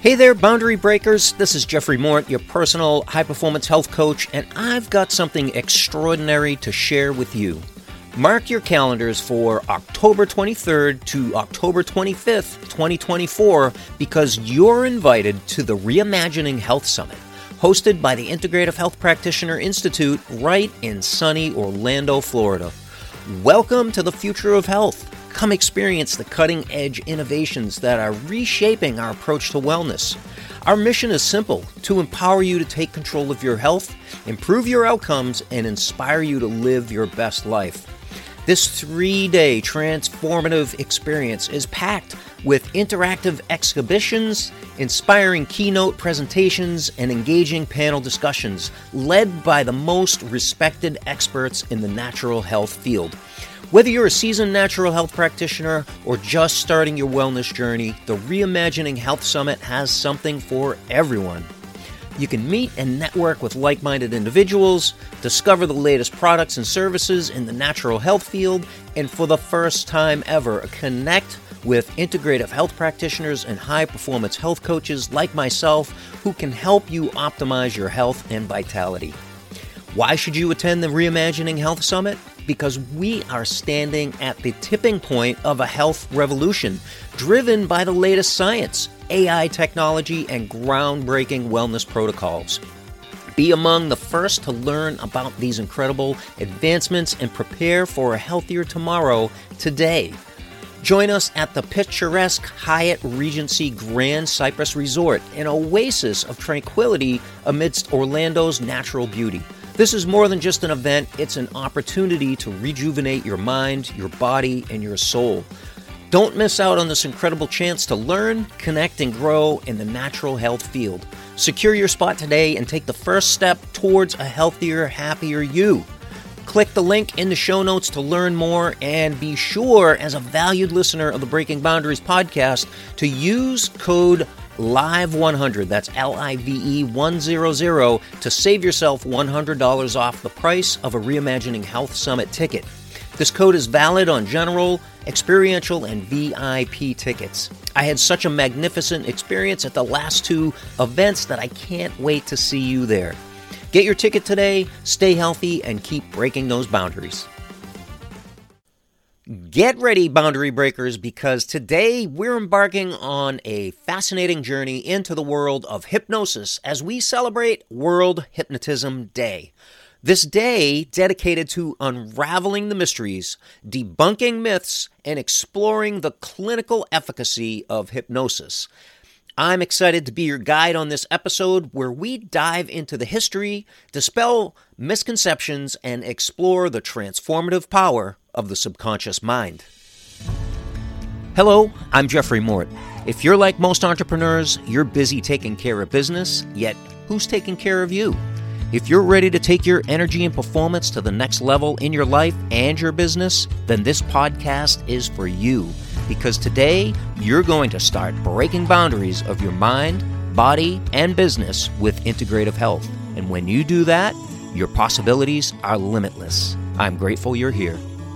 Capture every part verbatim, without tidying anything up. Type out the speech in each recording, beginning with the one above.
Hey there, boundary breakers. This is Jeffrey Mort, your personal high-performance health coach, and I've got something extraordinary to share with you. Mark your calendars for October twenty-third to October twenty-fifth, twenty twenty-four, because you're invited to the Reimagining Health Summit, hosted by the Integrative Health Practitioner Institute right in sunny Orlando, Florida. Welcome to the future of health. Come experience the cutting-edge innovations that are reshaping our approach to wellness. Our mission is simple: to empower you to take control of your health, improve your outcomes, and inspire you to live your best life. This three-day transformative experience is packed with interactive exhibitions, inspiring keynote presentations, and engaging panel discussions led by the most respected experts in the natural health field. Whether you're a seasoned natural health practitioner or just starting your wellness journey, the Reimagining Health Summit has something for everyone. You can meet and network with like-minded individuals, discover the latest products and services in the natural health field, and for the first time ever, connect with integrative health practitioners and high-performance health coaches like myself who can help you optimize your health and vitality. Why should you attend the Reimagining Health Summit? Because we are standing at the tipping point of a health revolution, driven by the latest science, A I technology, and groundbreaking wellness protocols. Be among the first to learn about these incredible advancements and prepare for a healthier tomorrow today. Join us at the picturesque Hyatt Regency Grand Cypress Resort, an oasis of tranquility amidst Orlando's natural beauty. This is more than just an event, it's an opportunity to rejuvenate your mind, your body, and your soul. Don't miss out on this incredible chance to learn, connect, and grow in the natural health field. Secure your spot today and take the first step towards a healthier, happier you. Click the link in the show notes to learn more, and be sure, as a valued listener of the Breaking Boundaries podcast, to use code live one hundred, that's L I V E one hundred, to save yourself one hundred dollars off the price of a Reimagining Health Summit ticket. This code is valid on general, experiential, and V I P tickets. I had such a magnificent experience at the last two events that I can't wait to see you there. Get your ticket today, stay healthy, and keep breaking those boundaries. Get ready, boundary breakers, because today we're embarking on a fascinating journey into the world of hypnosis as we celebrate World Hypnotism Day. This day dedicated to unraveling the mysteries, debunking myths, and exploring the clinical efficacy of hypnosis. I'm excited to be your guide on this episode where we dive into the history, dispel misconceptions, and explore the transformative power of the subconscious mind. Hello, I'm Jeffrey Mort. If you're like most entrepreneurs, you're busy taking care of business, yet who's taking care of you? If you're ready to take your energy and performance to the next level in your life and your business, then this podcast is for you. Because today, you're going to start breaking boundaries of your mind, body, and business with integrative health. And when you do that, your possibilities are limitless. I'm grateful you're here.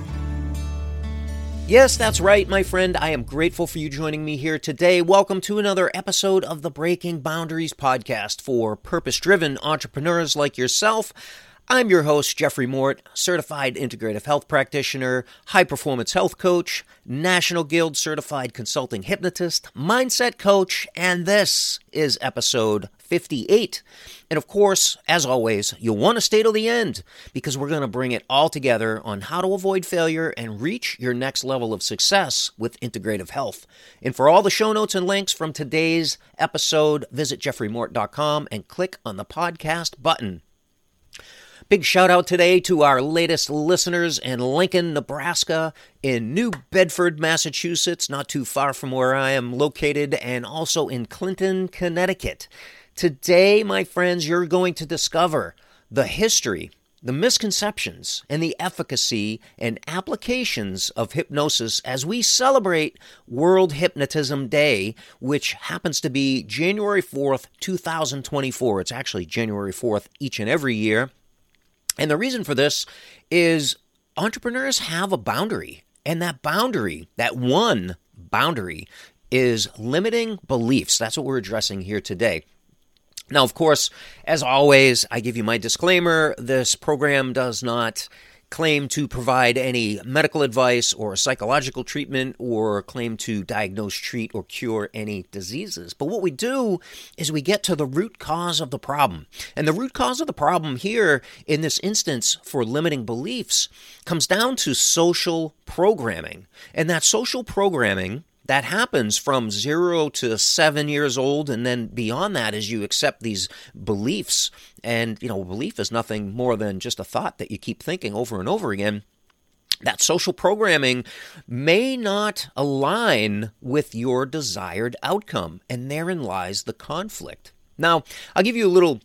Yes, that's right, my friend. I am grateful for you joining me here today. Welcome to another episode of the Breaking Boundaries podcast for purpose-driven entrepreneurs like yourself. I'm your host, Jeffrey Mort, certified integrative health practitioner, high-performance health coach, National Guild certified consulting hypnotist, mindset coach, and this is episode fifty-eight. And of course, as always, you'll want to stay till the end because we're going to bring it all together on how to avoid failure and reach your next level of success with integrative health. And for all the show notes and links from today's episode, visit jeffrey mort dot com and click on the podcast button. Big shout out today to our latest listeners in Lincoln, Nebraska, in New Bedford, Massachusetts, not too far from where I am located, and also in Clinton, Connecticut. Today, my friends, you're going to discover the history, the misconceptions, and the efficacy and applications of hypnosis as we celebrate World Hypnotism Day, which happens to be January fourth, two thousand twenty-four. It's actually January fourth each and every year. And the reason for this is entrepreneurs have a boundary, and that boundary, that one boundary, is limiting beliefs. That's what we're addressing here today. Now, of course, as always, I give you my disclaimer. This program does not claim to provide any medical advice or psychological treatment or claim to diagnose, treat, or cure any diseases. But what we do is we get to the root cause of the problem. And the root cause of the problem here, in this instance for limiting beliefs, comes down to social programming. And that social programming that happens from zero to seven years old, and then beyond that as you accept these beliefs. And, you know, belief is nothing more than just a thought that you keep thinking over and over again. That social programming may not align with your desired outcome, and therein lies the conflict. Now, I'll give you a little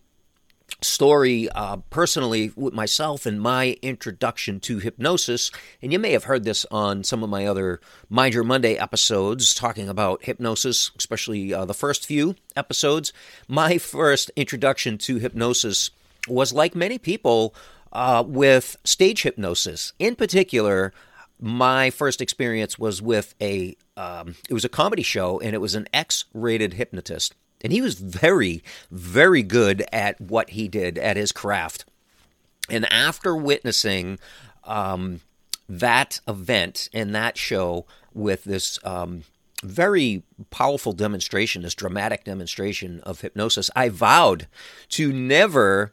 story uh, personally with myself and my introduction to hypnosis. And you may have heard this on some of my other Mind Your Monday episodes talking about hypnosis, especially uh, the first few episodes. My first introduction to hypnosis was, like many people, uh, with stage hypnosis. In particular, my first experience was with a, um, it was a comedy show, and it was an X-rated hypnotist. And he was very, very good at what he did, at his craft. And after witnessing um, that event and that show with this um, very powerful demonstration, this dramatic demonstration of hypnosis, I vowed to never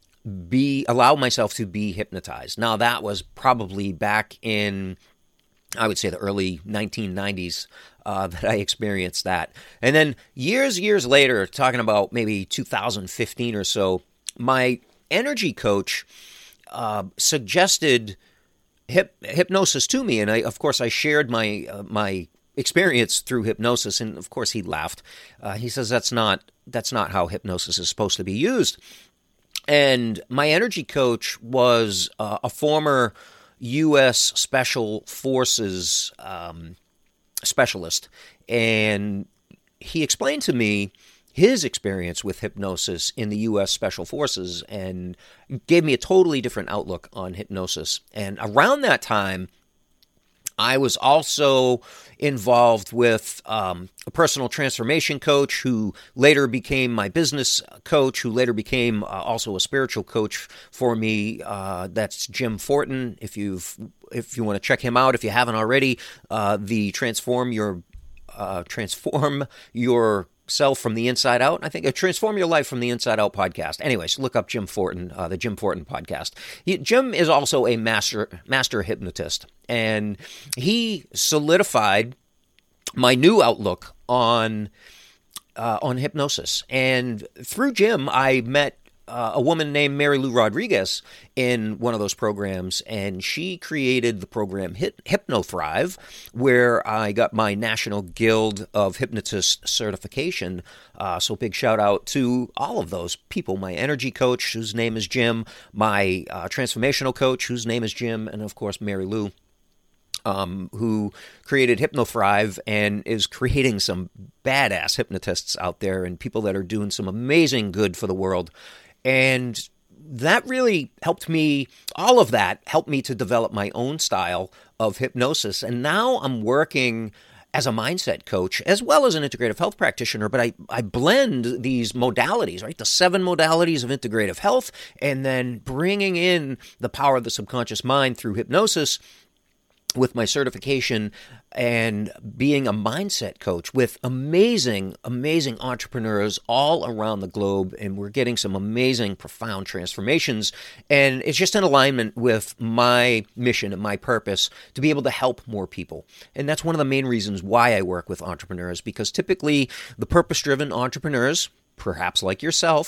be allow myself to be hypnotized. Now, that was probably back in, I would say, the early nineteen nineties. Uh, that I experienced that. And then years, years later, talking about maybe two thousand fifteen or so, my energy coach uh, suggested hip, hypnosis to me. And I, of course, I shared my uh, my experience through hypnosis. And of course, he laughed. Uh, he says, that's not, that's not how hypnosis is supposed to be used. And my energy coach was uh, a former U S Special Forces um specialist, and he explained to me his experience with hypnosis in the U S Special Forces and gave me a totally different outlook on hypnosis. And around that time, I was also involved with um, a personal transformation coach who later became my business coach, who later became uh, also a spiritual coach for me. Uh, that's Jim Fortin. If you've if you want to check him out, if you haven't already, uh, the Transform Your uh, Transform Your Self from the Inside Out. I think uh, Transform Your Life from the Inside Out podcast. Anyways, look up Jim Fortin, uh, the Jim Fortin podcast. He, Jim is also a master master hypnotist, and he solidified my new outlook on uh, on hypnosis. And through Jim, I met Uh, a woman named Mary Lou Rodriguez in one of those programs, and she created the program Hip- HypnoThrive, where I got my National Guild of Hypnotists certification. Uh, so big shout out to all of those people, my energy coach, whose name is Jim, my uh, transformational coach, whose name is Jim, and of course Mary Lou, Um, who created HypnoThrive and is creating some badass hypnotists out there and people that are doing some amazing good for the world. And that really helped me, all of that helped me to develop my own style of hypnosis. And now I'm working as a mindset coach as well as an integrative health practitioner, but I, I blend these modalities, right? The seven modalities of integrative health, and then bringing in the power of the subconscious mind through hypnosis with my certification and being a mindset coach with amazing, amazing entrepreneurs all around the globe. And we're getting some amazing, profound transformations. And it's just in alignment with my mission and my purpose to be able to help more people. And that's one of the main reasons why I work with entrepreneurs, because typically the purpose-driven entrepreneurs, perhaps like yourself,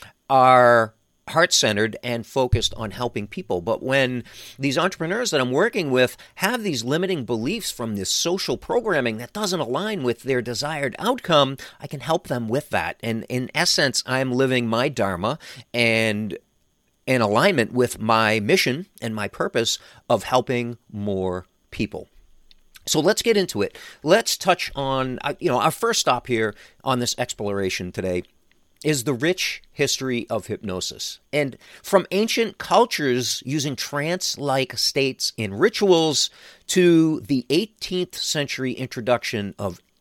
are heart-centered and focused on helping people. But when these entrepreneurs that I'm working with have these limiting beliefs from this social programming that doesn't align with their desired outcome, I can help them with that. And in essence, I'm living my dharma and in alignment with my mission and my purpose of helping more people. So let's get into it. Let's touch on, you know, our first stop here on this exploration today is the rich history of hypnosis. And from ancient cultures using trance-like states in rituals to the eighteenth century introduction of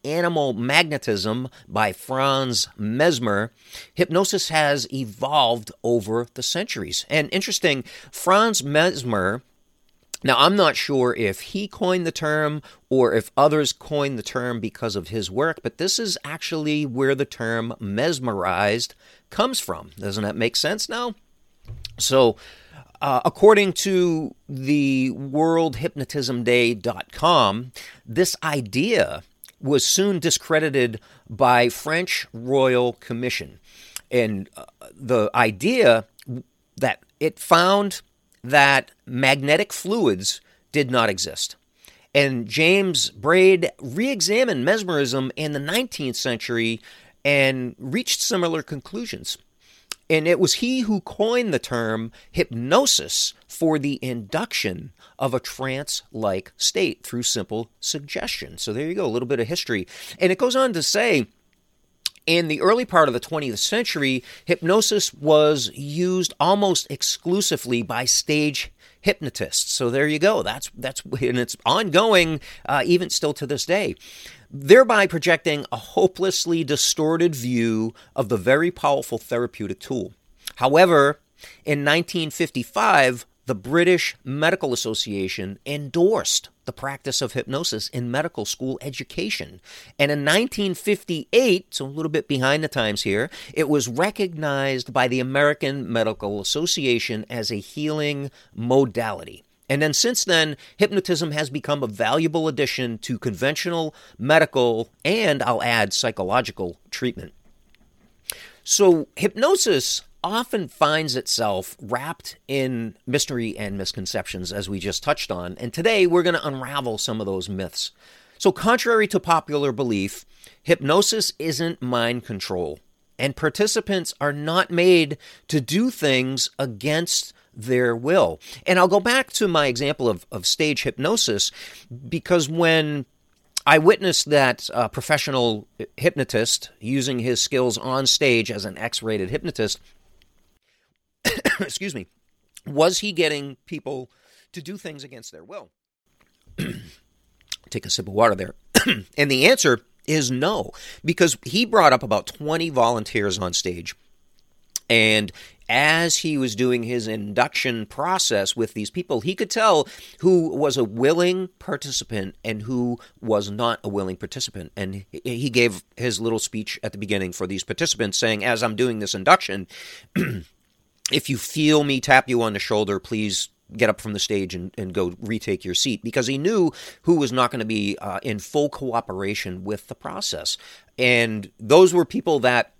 Animal Magnetism by Franz Mesmer, hypnosis has evolved over the centuries. And interesting, Franz Mesmer, now I'm not sure if he coined the term or if others coined the term because of his work, but this is actually where the term mesmerized comes from. Doesn't that make sense now? So, Uh, according to the world hypnotism day dot com, this idea was soon discredited by French Royal Commission. And uh, the idea that it found that magnetic fluids did not exist. And James Braid re-examined mesmerism in the nineteenth century and reached similar conclusions. And it was he who coined the term hypnosis for the induction of a trance-like state through simple suggestion. So there you go, a little bit of history. And it goes on to say, in the early part of the twentieth century, hypnosis was used almost exclusively by stage hypnotists. So there you go. That's that's and it's ongoing uh, even still to this day, thereby projecting a hopelessly distorted view of the very powerful therapeutic tool. However, in nineteen fifty-five, the British Medical Association endorsed the practice of hypnosis in medical school education. And in nineteen fifty-eight, so a little bit behind the times here, it was recognized by the American Medical Association as a healing modality. And then since then, hypnotism has become a valuable addition to conventional medical and, I'll add, psychological treatment. So hypnosis often finds itself wrapped in mystery and misconceptions, as we just touched on. And today, we're going to unravel some of those myths. So contrary to popular belief, hypnosis isn't mind control, and participants are not made to do things against their will. And I'll go back to my example of, of stage hypnosis, because when I witnessed that uh, professional hypnotist using his skills on stage as an X-rated hypnotist, excuse me, was he getting people to do things against their will? Take a sip of water there. And the answer is no, because he brought up about twenty volunteers on stage. And as he was doing his induction process with these people, he could tell who was a willing participant and who was not a willing participant. And he gave his little speech at the beginning for these participants saying, as I'm doing this induction, if you feel me tap you on the shoulder, please get up from the stage and, and go retake your seat, because he knew who was not going to be uh, in full cooperation with the process. And those were people that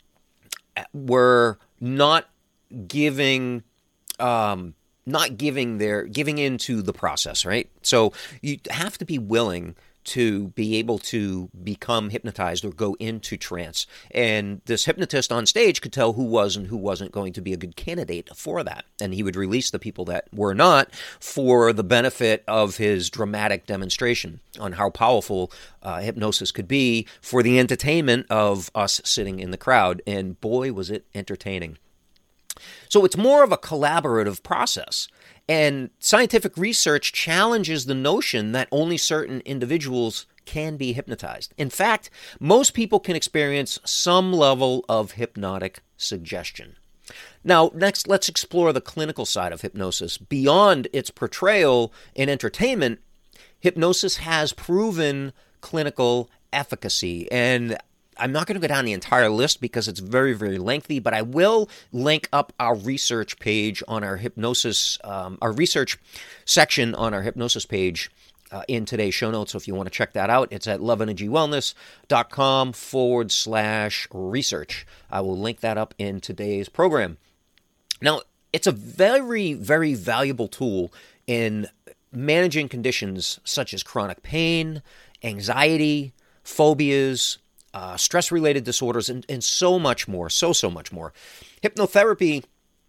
were not giving, um, not giving their, giving into the process, right? So you have to be willing to be able to become hypnotized or go into trance. And this hypnotist on stage could tell who was and who wasn't going to be a good candidate for that. And he would release the people that were not for the benefit of his dramatic demonstration on how powerful uh, hypnosis could be for the entertainment of us sitting in the crowd. And boy, was it entertaining. So it's more of a collaborative process. And scientific research challenges the notion that only certain individuals can be hypnotized. In fact, most people can experience some level of hypnotic suggestion. Now, next, let's explore the clinical side of hypnosis. Beyond its portrayal in entertainment, hypnosis has proven clinical efficacy. And I'm not going to go down the entire list because it's very, very lengthy, but I will link up our research page on our hypnosis, um, our research section on our hypnosis page uh, in today's show notes. So if you want to check that out, it's at loveenergywellness.com forward slash research. I will link that up in today's program. Now, it's a very, very valuable tool in managing conditions such as chronic pain, anxiety, phobias, Uh, stress-related disorders, and, and so much more, so, so much more. Hypnotherapy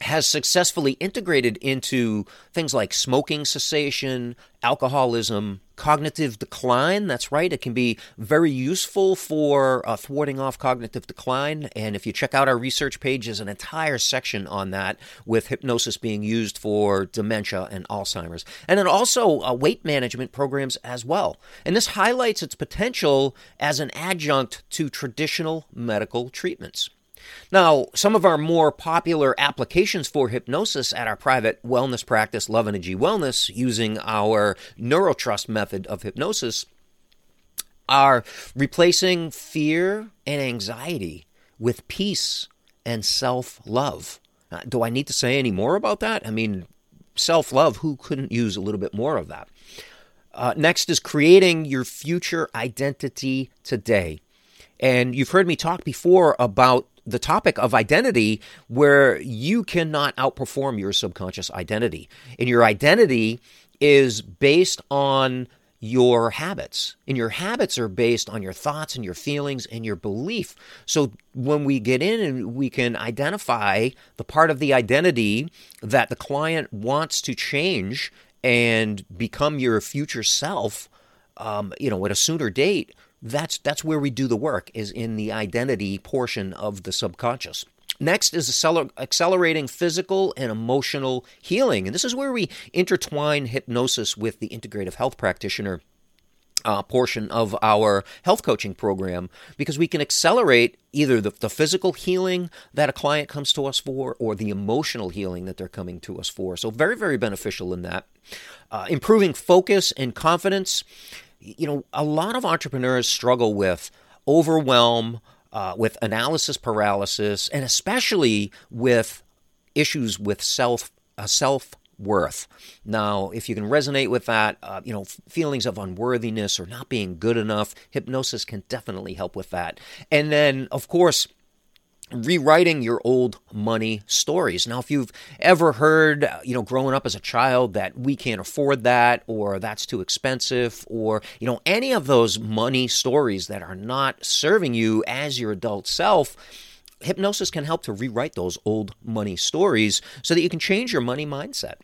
has successfully integrated into things like smoking cessation, alcoholism, cognitive decline. That's right. It can be very useful for uh, thwarting off cognitive decline. And if you check out our research page, there's an entire section on that with hypnosis being used for dementia and Alzheimer's. And then also uh, weight management programs as well. And this highlights its potential as an adjunct to traditional medical treatments. Now, some of our more popular applications for hypnosis at our private wellness practice, Love Energy Wellness, using our NeuroTrust method of hypnosis, are replacing fear and anxiety with peace and self-love. Uh, do I need to say any more about that? I mean, self-love, who couldn't use a little bit more of that? Uh, next is creating your future identity today. And you've heard me talk before about the topic of identity, where you cannot outperform your subconscious identity. And your identity is based on your habits. And your habits are based on your thoughts and your feelings and your belief. So when we get in and we can identify the part of the identity that the client wants to change and become your future self, um, you know, at a sooner date, That's that's where we do the work, is in the identity portion of the subconscious. Next is accelerating physical and emotional healing. And this is where we intertwine hypnosis with the integrative health practitioner uh, portion of our health coaching program, because we can accelerate either the, the physical healing that a client comes to us for or the emotional healing that they're coming to us for. So very, very beneficial in that. Uh, improving focus and confidence. You know, a lot of entrepreneurs struggle with overwhelm, uh, with analysis paralysis, and especially with issues with self uh, self-worth. Now, if you can resonate with that, uh, you know, feelings of unworthiness or not being good enough, hypnosis can definitely help with that. And then, of course, rewriting your old money stories. Now, if you've ever heard, you know, growing up as a child that we can't afford that, or that's too expensive, or, you know, any of those money stories that are not serving you as your adult self, hypnosis can help to rewrite those old money stories so that you can change your money mindset.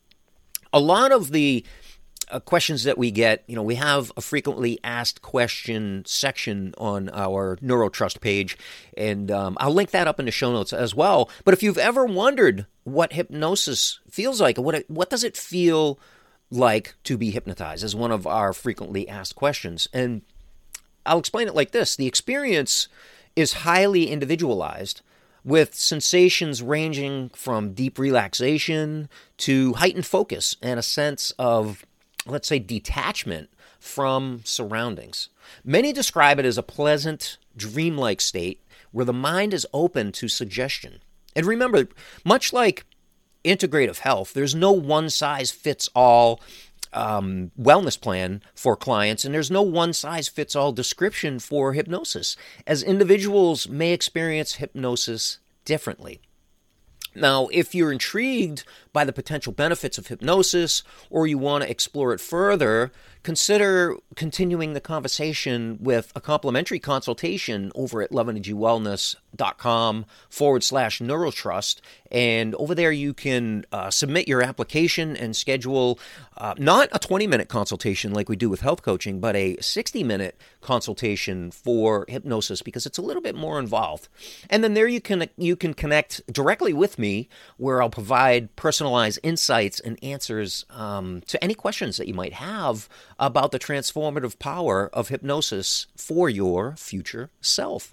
A lot of the Uh, questions that we get, you know, we have a frequently asked question section on our NeuroTrust page, and um, I'll link that up in the show notes as well. But if you've ever wondered what hypnosis feels like, what it, what does it feel like to be hypnotized, is one of our frequently asked questions. And I'll explain it like this. The experience is highly individualized, with sensations ranging from deep relaxation to heightened focus and a sense of, let's say, detachment from surroundings. Many describe it as a pleasant, dreamlike state where the mind is open to suggestion. And remember, much like integrative health, there's no one-size-fits-all um, wellness plan for clients, and there's no one-size-fits-all description for hypnosis, as individuals may experience hypnosis differently. Now, if you're intrigued by the potential benefits of hypnosis, or you want to explore it further, consider continuing the conversation with a complimentary consultation over at loveenergywellness.com forward slash neurotrust. And over there, you can uh, submit your application and schedule uh, not a twenty-minute consultation like we do with health coaching, but a sixty-minute consultation for hypnosis, because it's a little bit more involved. And then there you can you can connect directly with me, where I'll provide personalized insights and answers um, to any questions that you might have about the transformative power of hypnosis for your future self.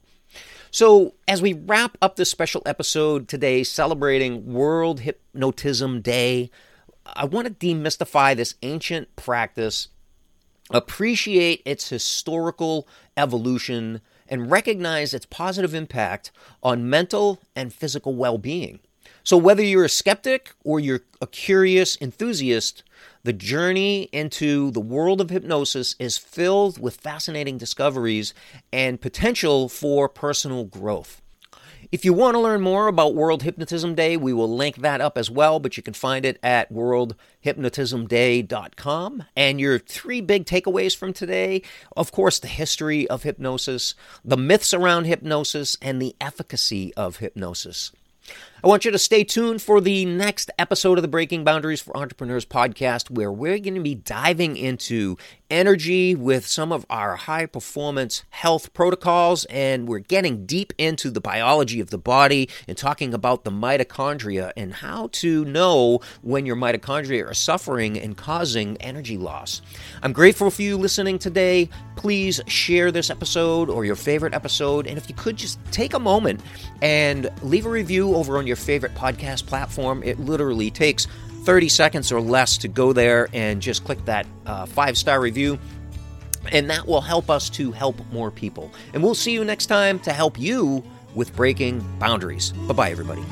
So as we wrap up this special episode today celebrating World Hypnotism Day, I want to demystify this ancient practice, appreciate its historical evolution, and recognize its positive impact on mental and physical well-being. So whether you're a skeptic or you're a curious enthusiast, the journey into the world of hypnosis is filled with fascinating discoveries and potential for personal growth. If you want to learn more about World Hypnotism Day, we will link that up as well, but you can find it at world hypnotism day dot com. And your three big takeaways from today, of course, the history of hypnosis, the myths around hypnosis, and the efficacy of hypnosis. I want you to stay tuned for the next episode of the Breaking Boundaries for Entrepreneurs podcast, where we're going to be diving into energy with some of our high-performance health protocols, and we're getting deep into the biology of the body and talking about the mitochondria and how to know when your mitochondria are suffering and causing energy loss. I'm grateful for you listening today. Please share this episode or your favorite episode, and if you could just take a moment and leave a review over on your favorite podcast platform. It literally takes thirty seconds or less to go there and just click that uh, five-star review, and that will help us to help more people. And we'll see you next time to help you with breaking boundaries. Bye-bye, everybody.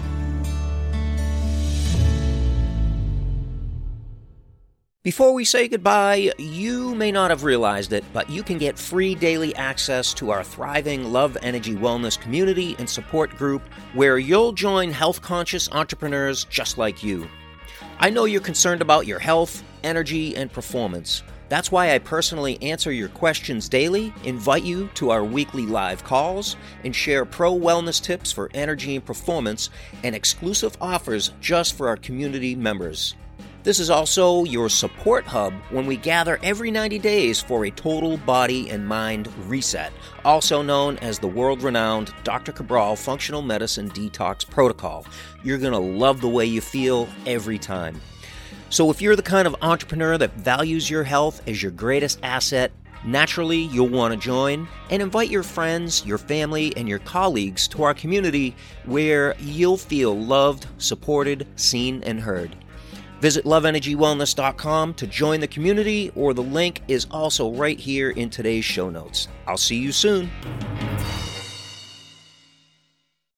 Before we say goodbye, you may not have realized it, but you can get free daily access to our thriving Love Energy Wellness community and support group, where you'll join health-conscious entrepreneurs just like you. I know you're concerned about your health, energy, and performance. That's why I personally answer your questions daily, invite you to our weekly live calls, and share pro wellness tips for energy and performance, and exclusive offers just for our community members. This is also your support hub when we gather every ninety days for a total body and mind reset, also known as the world-renowned Doctor Cabral Functional Medicine Detox Protocol. You're going to love the way you feel every time. So if you're the kind of entrepreneur that values your health as your greatest asset, naturally you'll want to join, and invite your friends, your family, and your colleagues to our community where you'll feel loved, supported, seen, and heard. Visit love energy wellness dot com to join the community, or the link is also right here in today's show notes. I'll see you soon.